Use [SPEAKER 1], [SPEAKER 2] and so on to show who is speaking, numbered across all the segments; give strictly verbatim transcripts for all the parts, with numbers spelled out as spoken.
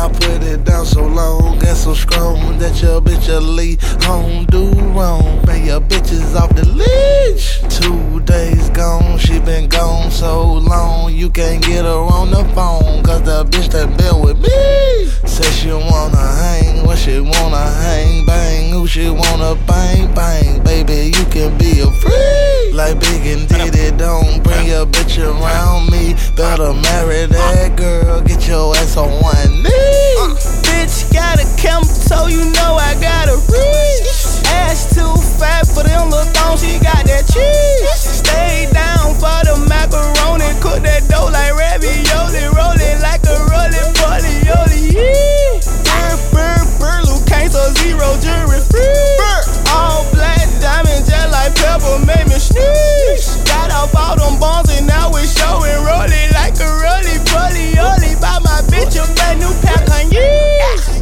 [SPEAKER 1] I put it down so long and so strong that your bitch will leave home do wrong. Pay your bitches off the leash. Two days gone, she been gone so long. You can't get her on the phone, cause the bitch that been with me said she wanna hang, what she wanna hang, bang. Who she wanna bang, bang. Baby, you can be a freak. Like Big and Diddy, don't bring your bitch around me. Better marry that girl, get your ass on one knee.
[SPEAKER 2] uh, Bitch got a camel toe, you know I got a reach. Ass too fat for them little thongs, she got that cheese. Stay down for the macaroni, cook that dough like ravioli, roll it like a rolling polioli. Yeah. Burr, burr, burr, Luke Kane, so zero jury free. Burr. All black diamonds just like pepper, made me sneeze. Got off all them bones and now it's showing, roll it like a rolly polioli. Buy my bitch a brand new pack on years.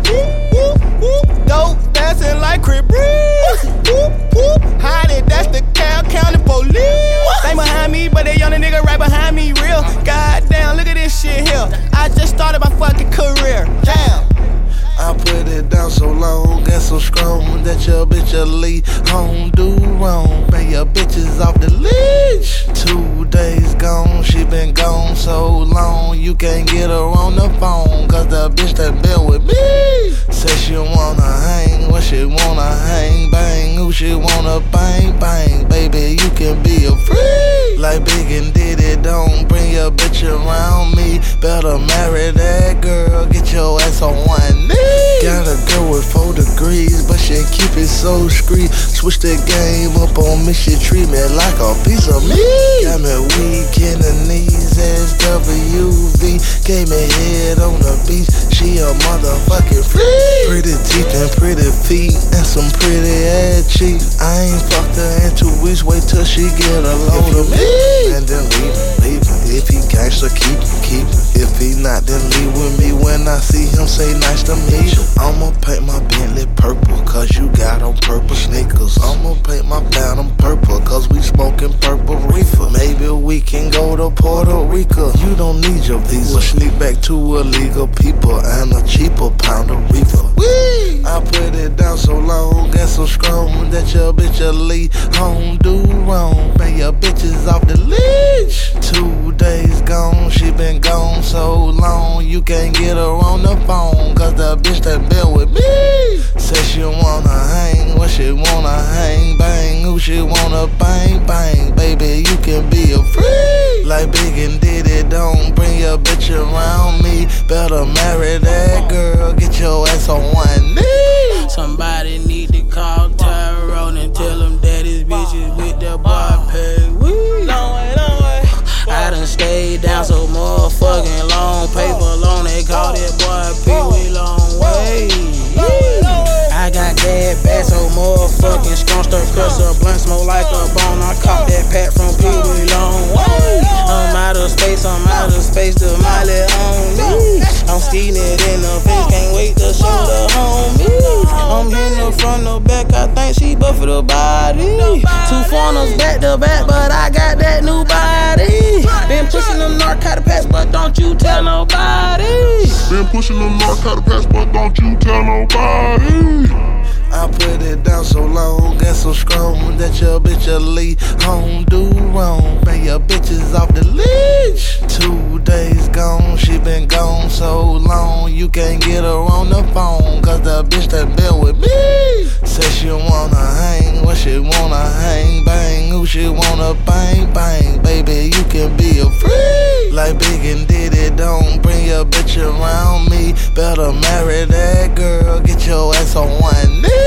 [SPEAKER 2] Dope dancing like Crip Breeze. Hide it, that's the Cal County Police. They behind me, but they young nigga right behind me, real. Goddamn, look at this shit here. I just started my fucking career. Damn.
[SPEAKER 1] I put it down so long and so strong that your bitch will leave home do wrong. Pay your bitches off the leash. Two days gone, she been gone so long. You can't get her on the phone, cause the bitch that been with me said she wanna hang, what she wanna hang, bang. Who she wanna bang, bang. Baby, you can be a freak. Like Big and Diddy, don't bring your bitch around me. Better marry that girl, get your ass on one knee. Got a girl with four degrees, but she keep it so discreet. Switch the game up on me, she treat me like a piece of meat. Got me weak in the knees, S W V. Gave me head on the beach, she a motherfucking freak. Pretty teeth and pretty feet, and some pretty ass cheeks. I ain't fucked her in two weeks, wait till she get a load of me. And then leave him, leave him. If he gangsta, keep him, keep him. If he not, then leave with me. When I see him, say nice to meet you. I'ma paint my Bentley purple, cause you got on purple sneakers. I'ma paint my Phantom purple, cause we smoking purple reefer. Maybe we can go to Puerto Rico. You don't need your visa. We'll sneak back to illegal people and a cheaper pound of reefer. Whee! I put it down so long and so strong that your bitch will leave home do wrong. Pay your bitches off the leash. Two days gone, she been gone so long. You can't get her on the phone, cause the bitch that been with me said she wanna hang, what she wanna hang, bang. Who she wanna bang, bang. Baby, you can be a freak. Like Big and Diddy, don't bring your bitch around me. Better marry that girl, get your ass on one knee.
[SPEAKER 2] Somebody need to call Tyrone and tell him that his bitch is with the boy pay. Woo. Long way, long way. I done stayed down so motherfucking long. Paper long, they call that boy Pee Wee Long Way. I got that bad so motherfucking strong. Stir cuss a blunt, smoke like a bone. I caught that pack from Pee Wee Long Way. I'm out of space, I'm out of space, the Miley on me. I'm stealing it in the face, can't wait to show the homie. I'm hitting her from the back, I think she buffed the body. Two funnels back to back, but I got that new body. Been pushing them narcotic packs, but don't you tell nobody.
[SPEAKER 3] Been pushing them narcotic packs, but don't you tell nobody.
[SPEAKER 1] I put it down so long and so strong that your bitch will leave home do wrong. Pay your bitches off the leash. Two days gone, she been gone so long. You can't get her on the phone, cause the bitch that been with me said she wanna hang, what she wanna hang, bang. Who she wanna bang, bang. Baby, you can be a freak. Like Big and Diddy, don't bring your bitch around me. Better marry that girl, get your ass on one knee.